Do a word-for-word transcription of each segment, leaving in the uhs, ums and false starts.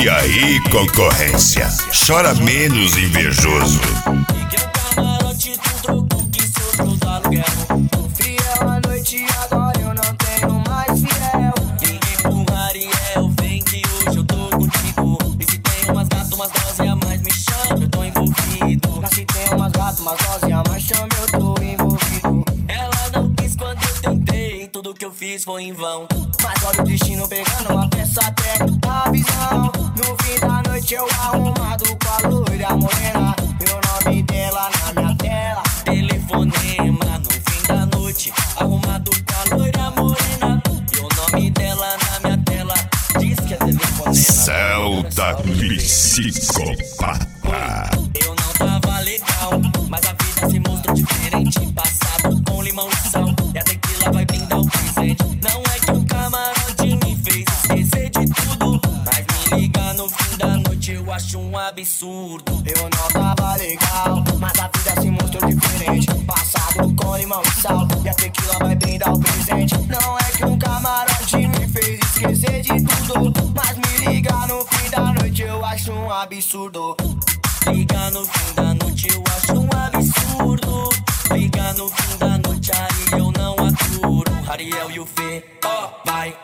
E aí, concorrência, chora menos, invejoso. Liguei o camarote do troco que sobrou do aluguel. Tô fiel à noite, agora eu não tenho mais fiel. Liguei pro Ariel, vem que hoje eu tô contigo. E se tem umas gatas, umas doses a mais, me chama, eu tô envolvido. Mas se tem umas gatas, umas doses a mais, chama, eu tô envolvido. Ela não quis quando eu tentei, tudo que eu fiz foi em vão. Mas olha o destino pegando uma peça até a visão. No fim da noite eu arrumado com a loira morena. E o nome dela na minha tela, telefonema. No fim da noite, arrumado com a loira morena. E o nome dela na minha tela, diz que é telefonema. Celta psicopata. Eu não tava legal, mas a vida se mostrou diferente. Passado com limão e sal, e a tequila vai brindar o presente. Não é que o camarote me fez esquecer de tudo, mas me ligar no fim da noite eu acho um absurdo. Eu não tava legal, mas a vida se mostrou diferente. Passado com limão e sal, e a tequila vai brindar o presente. Não é que um camarote me fez esquecer de tudo, mas me ligar no fim da noite eu acho um absurdo. Ligar no fim da noite eu acho um absurdo. Ligar no fim da noite aí eu não aturo. Ariel e o Fê, ó, oh, vai.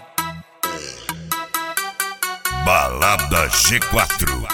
Balada G quatro.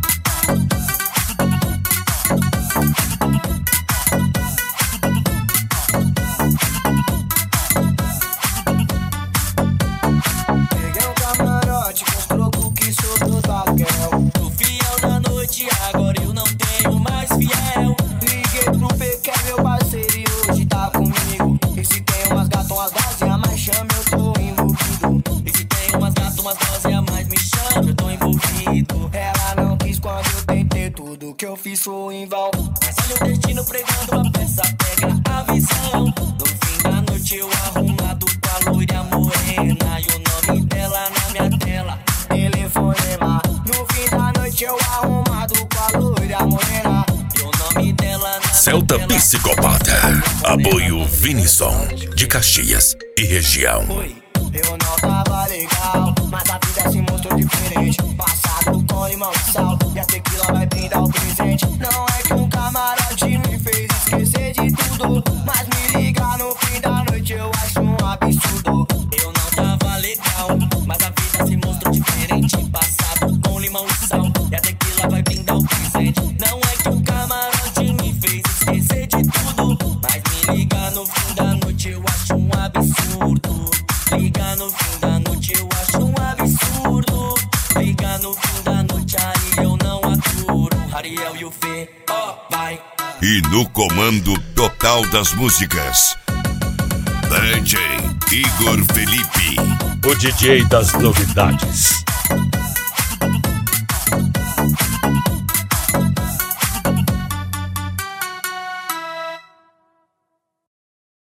Peguei um camarote com os trocos que sobrou do aluguel. Tô fiel da noite, agora eu não tenho mais fiel. Liguei pro P que é meu parceiro e hoje tá comigo. E se tem umas gatas, umas doses a mais, chama, eu tô envolvido. E se tem umas gatas, umas doses a mais, me chama, eu tô envolvido. Ela não quis quando eu tentei, tudo que eu fiz foi em vão. Mas olha o destino pregando a peça, pega a visão. No fim da noite eu arrumado com a loira morena. E o nome dela na minha tela, telefonema. No fim da noite eu arrumado com a loira morena. E o nome dela na Celta minha tela, Psicopata. Apoio Vinison, de Caxias e região. Oi, eu não tava legal, mas a vida se mostrou diferente. Passado com limão e sal, e a tequila vai brindar o presente. Não é que um camarote me fez esquecer de tudo, mas me ligar no fim da noite eu acho um absurdo. Eu não tava legal, mas a vida se mostrou diferente. Passado com limão e sal, e a tequila vai brindar o presente. Não é que um camarote me fez esquecer de tudo, mas me ligar no fim da noite eu acho um absurdo. Ligar no fim da noite eu acho um absurdo. Ligar no fim da noite aí eu não aturo. Ariel e o Fê, ó, oh, vai. E no comando total das músicas, D J Igor Felipe. O D J das novidades.